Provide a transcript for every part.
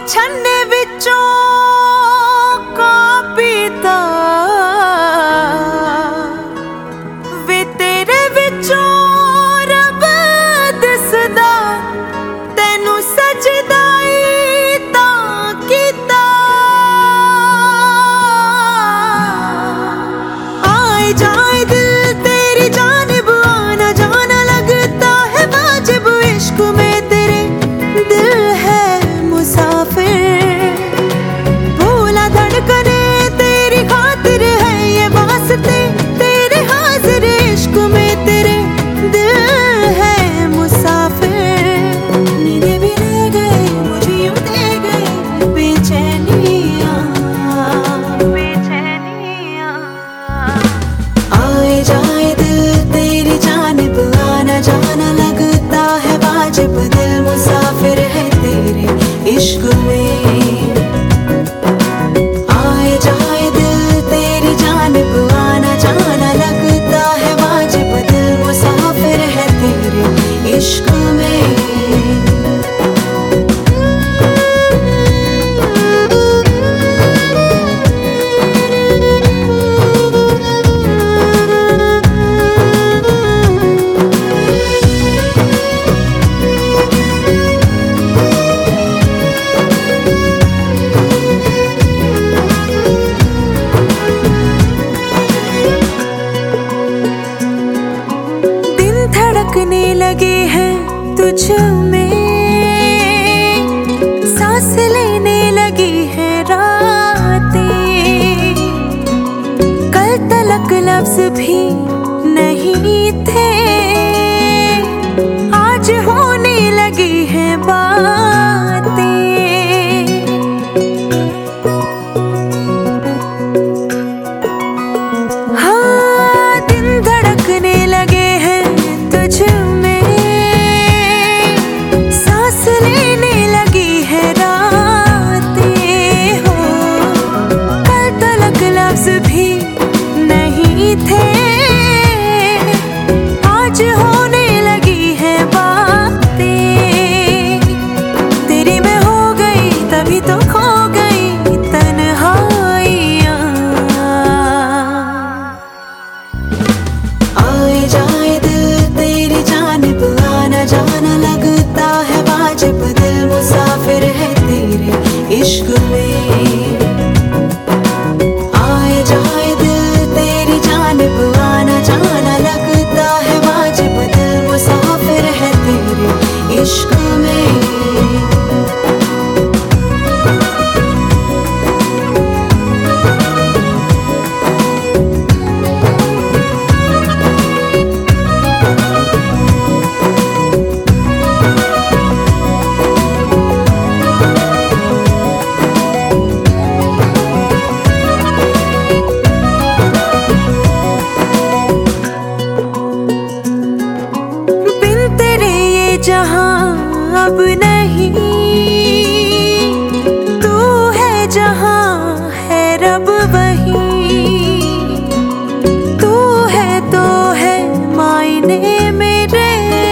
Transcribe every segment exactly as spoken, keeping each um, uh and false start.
छन्ने विचों कांपीता वे तेरे विचों रब दिसदा तैनू सजदा ही तां कीता। आए जाए दिल तेरी जानिब आना जाना लगता है वाजिब इश्क में तेरे दिल है मुसाफिर। भूला धड़कने तेरी खातिर है ये वास्ते तेरे हाजिर इश्क में तेरे दिल है मुसाफिर। नींदें भी ले गए मुझे यूं दे गए बेचैनियां बेचैनियां। आए जाए दिल तेरी जानिब आना जाना लगता है वाजिब दिल मुसाफिर है तेरे इश्क में। आए जाए दिल तेरी जानिब आना जाना लगता है वाजिब दिल मुसाफिर है तेरे इश्क में। धड़कने लगे हैं तुझ में सांस लेने लगी है रातें। कल तलक लफ्ज भी नहीं थे आज होने लगी है बातें। हाँ दिन धड़कने लगे हैं तुझ में सांस लेने लगी है रातें हो। कल तलक लफ्ज भी नहीं थे आज होने लगी है बातें। तेरी मैं हो गई तभी तो खो गई तन्हाइयां। आए जाए दिल तेरी जानिब आना जाना लगता है वाजिब दिल मुसाफिर है तेरे इश्क में। आए जाए दिल तेरी जानिब आना जाना लगता है वाजिब दिल मुसाफिर है तेरे इश्क में। जहां अब नहीं तू है जहां है रब वहीं। तू है तो है मायने मेरे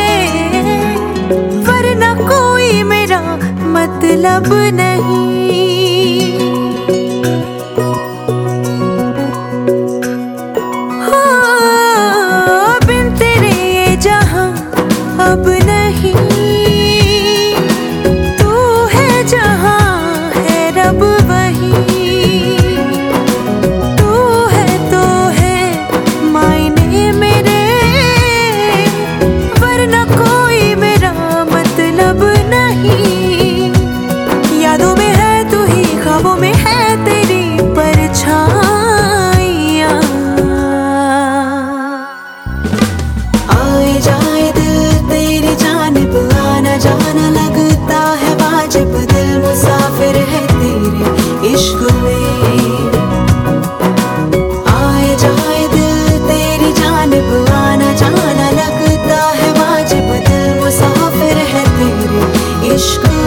वरना कोई मेरा मतलब नहीं। हाँ बिन तेरे ये जहां अब नहीं तू है जहां है रब वहीं। तू है तो है मायने मेरे वरना कोई मेरा मतलब नहीं। यादों में है तू ही ख्वाबों में है तेरी परछाइयां। आए जाए तेरी जानिब आना जाना लगता है वाजिब दिल मुसाफिर है तेरे इश्क में। आए जाए दिल तेरी जानिब आना जाना लगता है वाजिब दिल मुसाफिर है तेरे इश्क